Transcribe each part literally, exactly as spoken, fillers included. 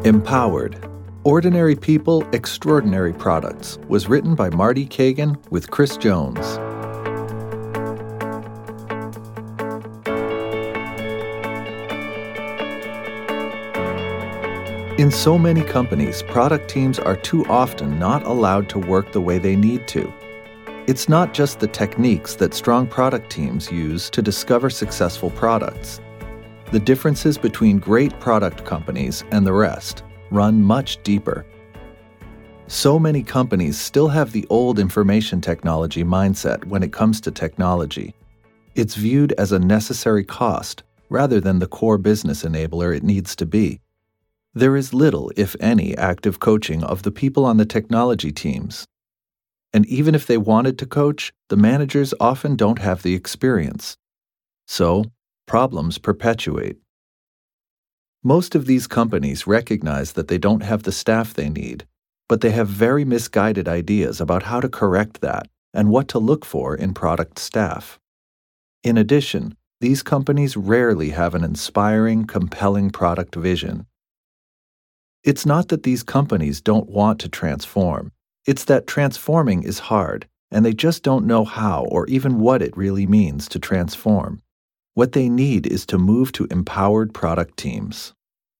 Empowered. Ordinary People, Extraordinary Products was written by Marty Kagan with Chris Jones. In so many companies, product teams are too often not allowed to work the way they need to. It's not just the techniques that strong product teams use to discover successful products. The differences between great product companies and the rest run much deeper. So many companies still have the old information technology mindset when it comes to technology. It's viewed as a necessary cost rather than the core business enabler it needs to be. There is little, if any, active coaching of the people on the technology teams. And even if they wanted to coach, the managers often don't have the experience. So, problems perpetuate. Most of these companies recognize that they don't have the staff they need, but they have very misguided ideas about how to correct that and what to look for in product staff. In addition, these companies rarely have an inspiring, compelling product vision. It's not that these companies don't want to transform. It's that transforming is hard, and they just don't know how or even what it really means to transform. What they need is to move to empowered product teams.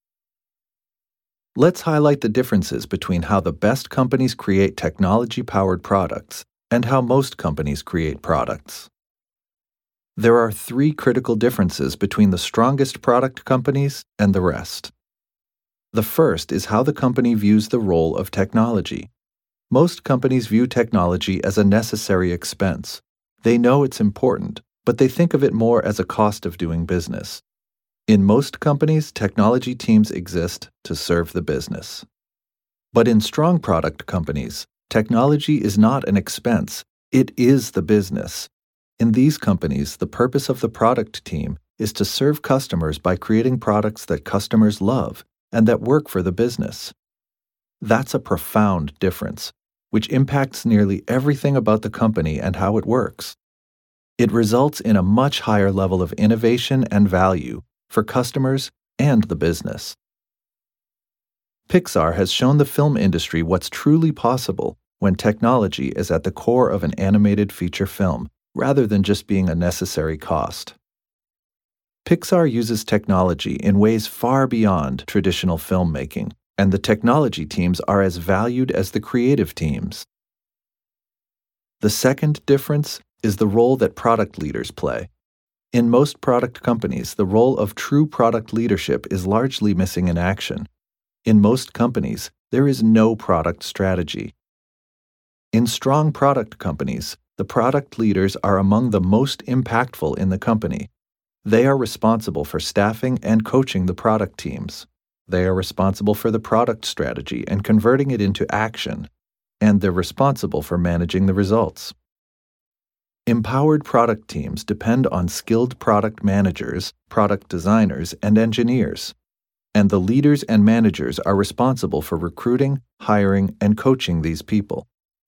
Let's highlight the differences between how the best companies create technology-powered products and how most companies create products. There are three critical differences between the strongest product companies and the rest. The first is how the company views the role of technology. Most companies view technology as a necessary expense. They know it's important, but they think of it more as a cost of doing business. In most companies, technology teams exist to serve the business. But in strong product companies, technology is not an expense, it is the business. In these companies, the purpose of the product team is to serve customers by creating products that customers love and that work for the business. That's a profound difference, which impacts nearly everything about the company and how it works. It results in a much higher level of innovation and value for customers and the business. Pixar has shown the film industry what's truly possible when technology is at the core of an animated feature film, rather than just being a necessary cost. Pixar uses technology in ways far beyond traditional filmmaking, and the technology teams are as valued as the creative teams. The second difference is the role that product leaders play. In most product companies, the role of true product leadership is largely missing in action. In most companies, there is no product strategy. In strong product companies, the product leaders are among the most impactful in the company. They are responsible for staffing and coaching the product teams. They are responsible for the product strategy and converting it into action, and they're responsible for managing the results. Empowered product teams depend on skilled product managers, product designers, and engineers, and the leaders and managers are responsible for recruiting, hiring, and coaching these people.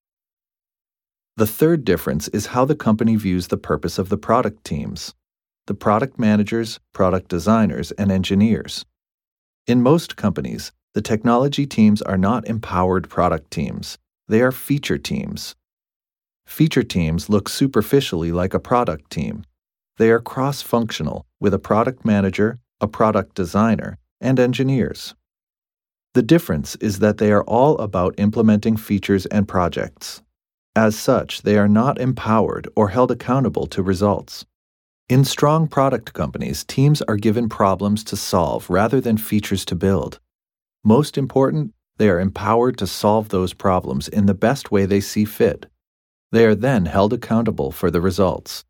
The third difference is how the company views the purpose of the product teams, the product managers, product designers, and engineers. In most companies, the technology teams are not empowered product teams. They are feature teams. Feature teams look superficially like a product team. They are cross-functional with a product manager, a product designer, and engineers. The difference is that they are all about implementing features and projects. As such, they are not empowered or held accountable to results. In strong product companies, teams are given problems to solve rather than features to build. Most important, they are empowered to solve those problems in the best way they see fit. They are then held accountable for the results.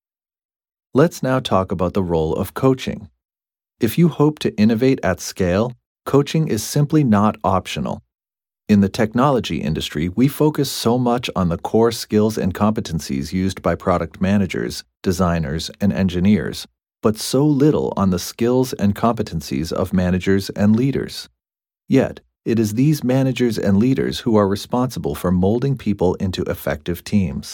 Let's now talk about the role of coaching. If you hope to innovate at scale, coaching is simply not optional. In the technology industry, we focus so much on the core skills and competencies used by product managers, designers, and engineers, but so little on the skills and competencies of managers and leaders. Yet, it is these managers and leaders who are responsible for molding people into effective teams.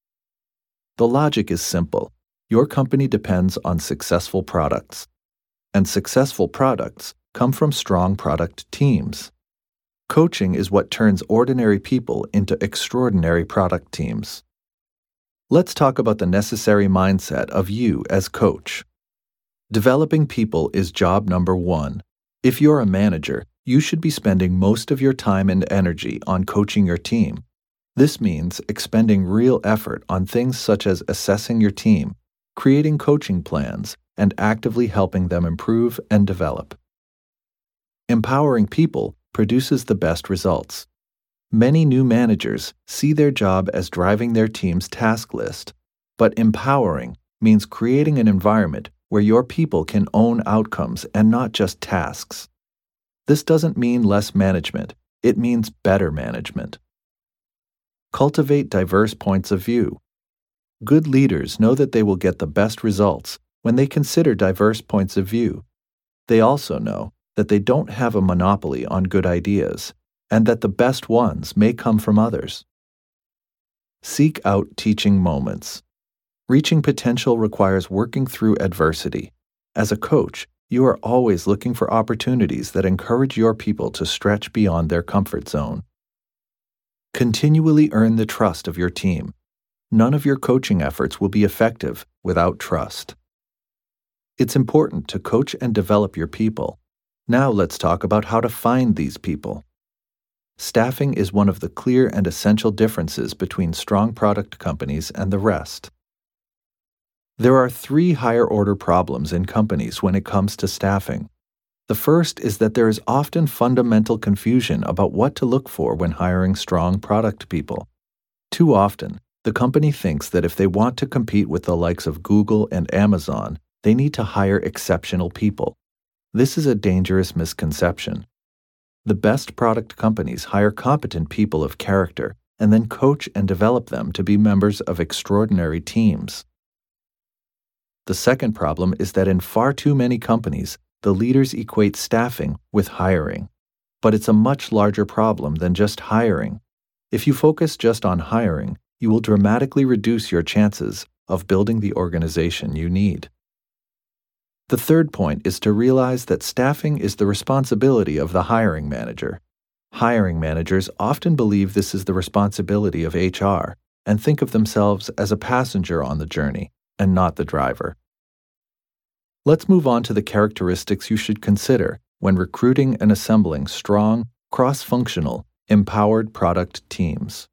The logic is simple. Your company depends on successful products. And successful products come from strong product teams. Coaching is what turns ordinary people into extraordinary product teams. Let's talk about the necessary mindset of you as coach. Developing people is job number one. If you're a manager, you should be spending most of your time and energy on coaching your team. This means expending real effort on things such as assessing your team, creating coaching plans, and actively helping them improve and develop. Empowering people produces the best results. Many new managers see their job as driving their team's task list, but empowering means creating an environment where your people can own outcomes and not just tasks. This doesn't mean less management, it means better management. Cultivate diverse points of view. Good leaders know that they will get the best results when they consider diverse points of view. They also know that they don't have a monopoly on good ideas, and that the best ones may come from others. Seek out teaching moments. Reaching potential requires working through adversity. As a coach, you are always looking for opportunities that encourage your people to stretch beyond their comfort zone. Continually earn the trust of your team. None of your coaching efforts will be effective without trust. It's important to coach and develop your people. Now let's talk about how to find these people. Staffing is one of the clear and essential differences between strong product companies and the rest. There are three higher-order problems in companies when it comes to staffing. The first is that there is often fundamental confusion about what to look for when hiring strong product people. Too often, the company thinks that if they want to compete with the likes of Google and Amazon, they need to hire exceptional people. This is a dangerous misconception. The best product companies hire competent people of character and then coach and develop them to be members of extraordinary teams. The second problem is that in far too many companies, the leaders equate staffing with hiring. But it's a much larger problem than just hiring. If you focus just on hiring, you will dramatically reduce your chances of building the organization you need. The third point is to realize that staffing is the responsibility of the hiring manager. Hiring managers often believe this is the responsibility of H R and think of themselves as a passenger on the journey and not the driver. Let's move on to the characteristics you should consider when recruiting and assembling strong, cross-functional, empowered product teams.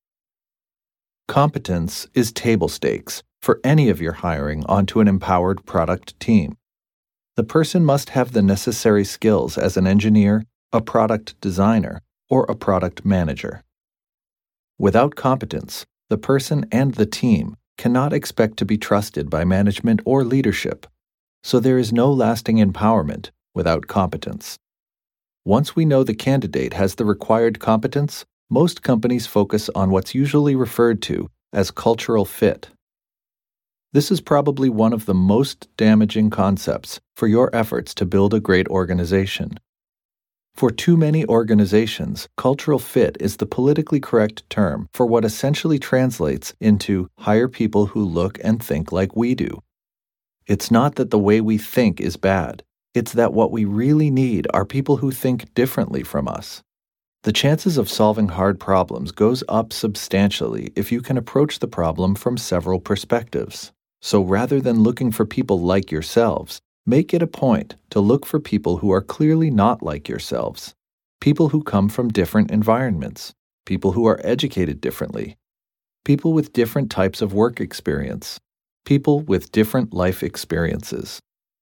Competence is table stakes for any of your hiring onto an empowered product team. The person must have the necessary skills as an engineer, a product designer, or a product manager. Without competence, the person and the team cannot expect to be trusted by management or leadership, so there is no lasting empowerment without competence. Once we know the candidate has the required competence, most companies focus on what's usually referred to as cultural fit. This is probably one of the most damaging concepts for your efforts to build a great organization. For too many organizations, cultural fit is the politically correct term for what essentially translates into hire people who look and think like we do. It's not that the way we think is bad. It's that what we really need are people who think differently from us. The chances of solving hard problems goes up substantially if you can approach the problem from several perspectives. So rather than looking for people like yourselves, make it a point to look for people who are clearly not like yourselves, people who come from different environments, people who are educated differently, people with different types of work experience, people with different life experiences.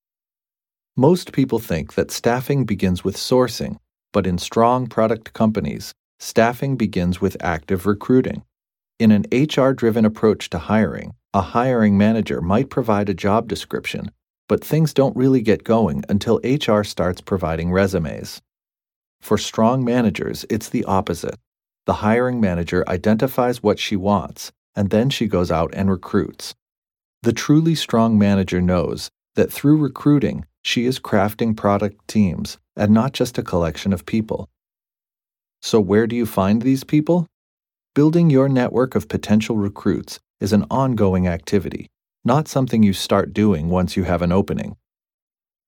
Most people think that staffing begins with sourcing, but in strong product companies, staffing begins with active recruiting. In an H R-driven approach to hiring, a hiring manager might provide a job description, but things don't really get going until H R starts providing resumes. For strong managers, it's the opposite. The hiring manager identifies what she wants, and then she goes out and recruits. The truly strong manager knows that through recruiting, she is crafting product teams and not just a collection of people. So where do you find these people? Building your network of potential recruits is an ongoing activity, not something you start doing once you have an opening.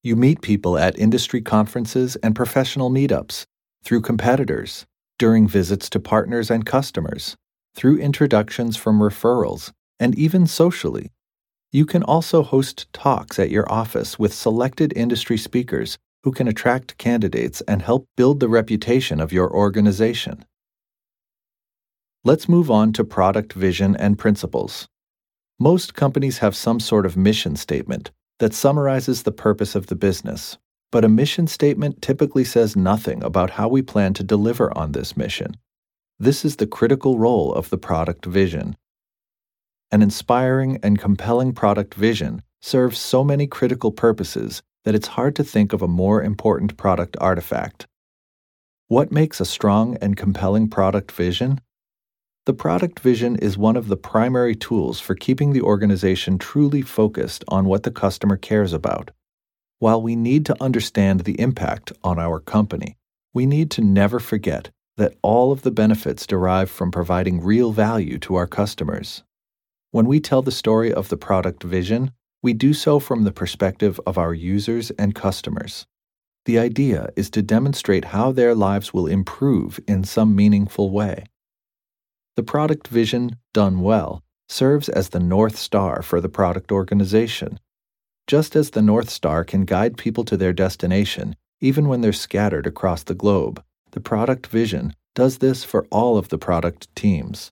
You meet people at industry conferences and professional meetups, through competitors, during visits to partners and customers, through introductions from referrals, and even socially. You can also host talks at your office with selected industry speakers who can attract candidates and help build the reputation of your organization. Let's move on to product vision and principles. Most companies have some sort of mission statement that summarizes the purpose of the business, but a mission statement typically says nothing about how we plan to deliver on this mission. This is the critical role of the product vision. An inspiring and compelling product vision serves so many critical purposes that it's hard to think of a more important product artifact. What makes a strong and compelling product vision? The product vision is one of the primary tools for keeping the organization truly focused on what the customer cares about. While we need to understand the impact on our company, we need to never forget that all of the benefits derive from providing real value to our customers. When we tell the story of the product vision, we do so from the perspective of our users and customers. The idea is to demonstrate how their lives will improve in some meaningful way. The product vision, done well, serves as the North Star for the product organization. Just as the North Star can guide people to their destination, even when they're scattered across the globe, the product vision does this for all of the product teams.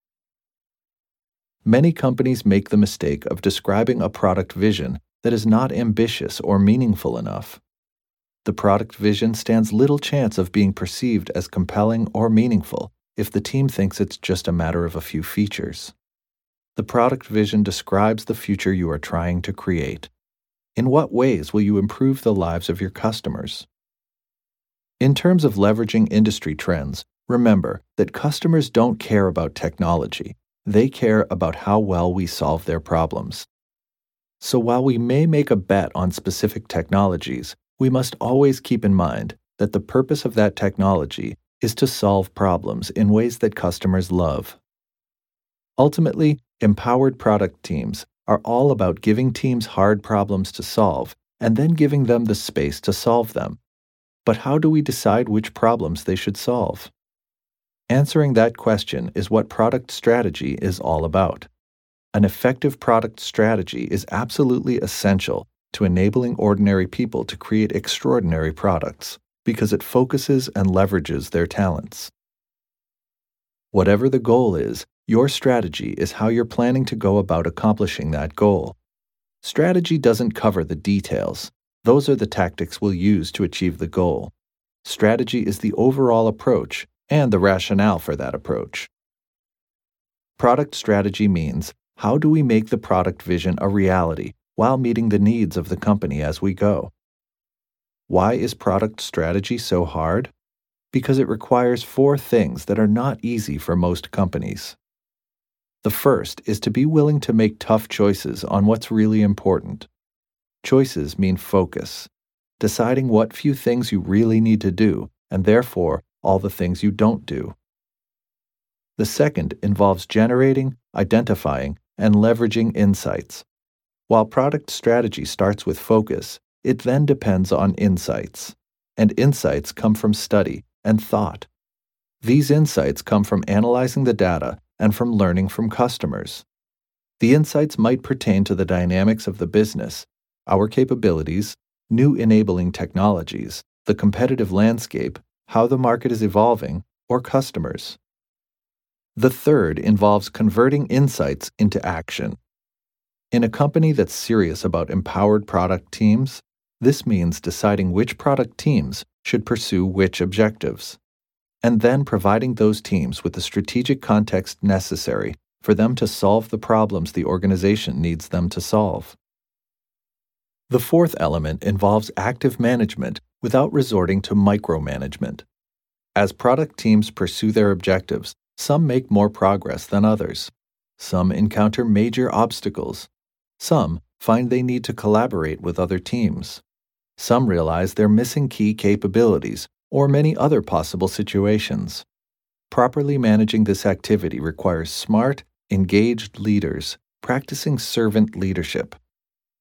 Many companies make the mistake of describing a product vision that is not ambitious or meaningful enough. The product vision stands little chance of being perceived as compelling or meaningful if the team thinks it's just a matter of a few features. The product vision describes the future you are trying to create. In what ways will you improve the lives of your customers? In terms of leveraging industry trends, remember that customers don't care about technology. They care about how well we solve their problems. So while we may make a bet on specific technologies, we must always keep in mind that the purpose of that technology is to solve problems in ways that customers love. Ultimately, empowered product teams are all about giving teams hard problems to solve and then giving them the space to solve them. But how do we decide which problems they should solve? Answering that question is what product strategy is all about. An effective product strategy is absolutely essential to enabling ordinary people to create extraordinary products, because it focuses and leverages their talents. Whatever the goal is, your strategy is how you're planning to go about accomplishing that goal. Strategy doesn't cover the details. Those are the tactics we'll use to achieve the goal. Strategy is the overall approach and the rationale for that approach. Product strategy means, how do we make the product vision a reality while meeting the needs of the company as we go? Why is product strategy so hard? Because it requires four things that are not easy for most companies. The first is to be willing to make tough choices on what's really important. Choices mean focus, deciding what few things you really need to do, and therefore all the things you don't do. The second involves generating, identifying, and leveraging insights. While product strategy starts with focus, it then depends on insights, and insights come from study and thought. These insights come from analyzing the data and from learning from customers. The insights might pertain to the dynamics of the business, our capabilities, new enabling technologies, the competitive landscape, how the market is evolving, or customers. The third involves converting insights into action. In a company that's serious about empowered product teams, this means deciding which product teams should pursue which objectives, and then providing those teams with the strategic context necessary for them to solve the problems the organization needs them to solve. The fourth element involves active management without resorting to micromanagement. As product teams pursue their objectives, some make more progress than others. Some encounter major obstacles. Some find they need to collaborate with other teams. Some realize they're missing key capabilities, or many other possible situations. Properly managing this activity requires smart, engaged leaders practicing servant leadership.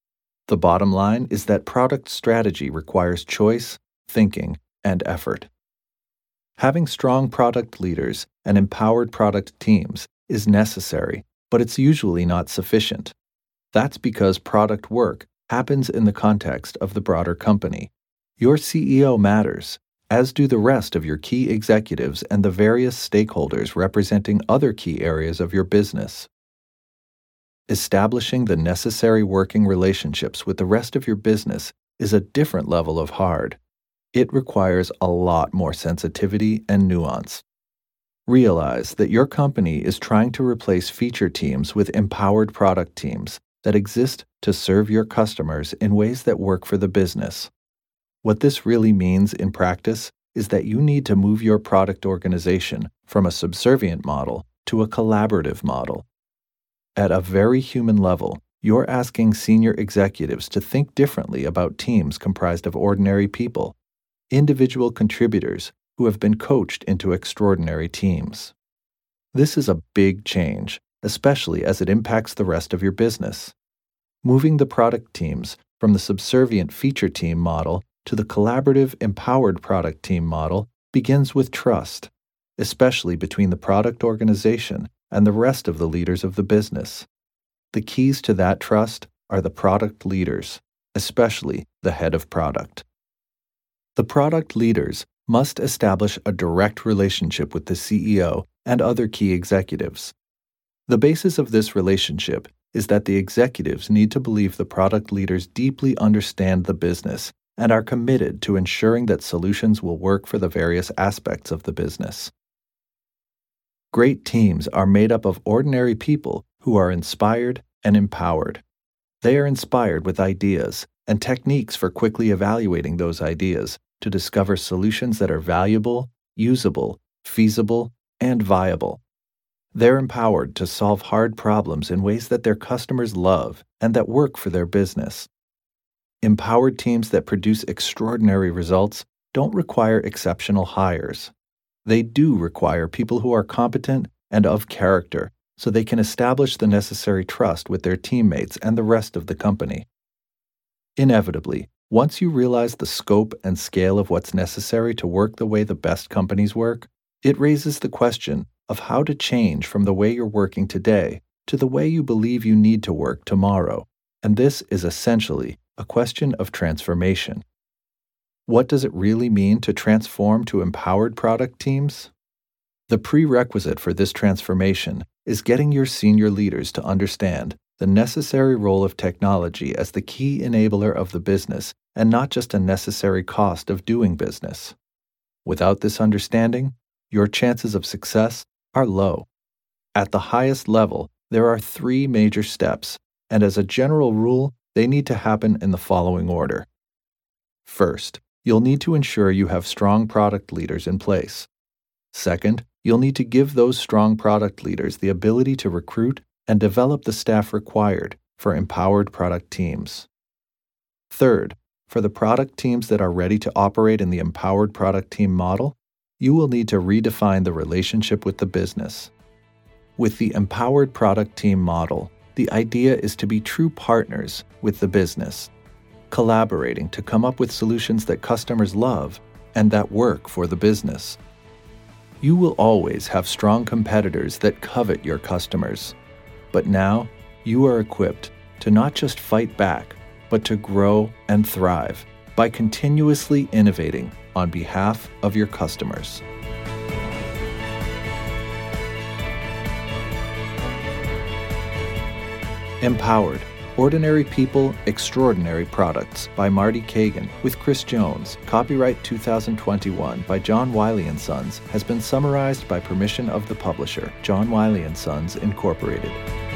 The bottom line is that product strategy requires choice, thinking, and effort. Having strong product leaders and empowered product teams is necessary, but it's usually not sufficient. That's because product work happens in the context of the broader company. Your C E O matters, as do the rest of your key executives and the various stakeholders representing other key areas of your business. Establishing the necessary working relationships with the rest of your business is a different level of hard. It requires a lot more sensitivity and nuance. Realize that your company is trying to replace feature teams with empowered product teams that exist to serve your customers in ways that work for the business. What this really means in practice is that you need to move your product organization from a subservient model to a collaborative model. At a very human level, you're asking senior executives to think differently about teams comprised of ordinary people, individual contributors who have been coached into extraordinary teams. This is a big change, especially as it impacts the rest of your business. Moving the product teams from the subservient feature team model to the collaborative, empowered product team model begins with trust, especially between the product organization and the rest of the leaders of the business. The keys to that trust are the product leaders, especially the head of product. The product leaders must establish a direct relationship with the C E O and other key executives. The basis of this relationship is that the executives need to believe the product leaders deeply understand the business and are committed to ensuring that solutions will work for the various aspects of the business. Great teams are made up of ordinary people who are inspired and empowered. They are inspired with ideas and techniques for quickly evaluating those ideas to discover solutions that are valuable, usable, feasible, and viable. They're empowered to solve hard problems in ways that their customers love and that work for their business. Empowered teams that produce extraordinary results don't require exceptional hires. They do require people who are competent and of character, so they can establish the necessary trust with their teammates and the rest of the company. Inevitably, once you realize the scope and scale of what's necessary to work the way the best companies work, it raises the question of how to change from the way you're working today to the way you believe you need to work tomorrow, and this is essentially a question of transformation. What does it really mean to transform to empowered product teams? The prerequisite for this transformation is getting your senior leaders to understand the necessary role of technology as the key enabler of the business and not just a necessary cost of doing business. Without this understanding, your chances of success are low. At the highest level, there are three major steps, and as a general rule, they need to happen in the following order. First, you'll need to ensure you have strong product leaders in place. Second, you'll need to give those strong product leaders the ability to recruit and develop the staff required for empowered product teams. Third, for the product teams that are ready to operate in the empowered product team model, you will need to redefine the relationship with the business. With the empowered product team model, the idea is to be true partners with the business, collaborating to come up with solutions that customers love and that work for the business. You will always have strong competitors that covet your customers, but now you are equipped to not just fight back, but to grow and thrive by continuously innovating on behalf of your customers. Empowered: Ordinary People, Extraordinary Products by Marty Kagan with Chris Jones, copyright two thousand twenty-one by John Wiley and Sons, has been summarized by permission of the publisher, John Wiley and Sons, Incorporated.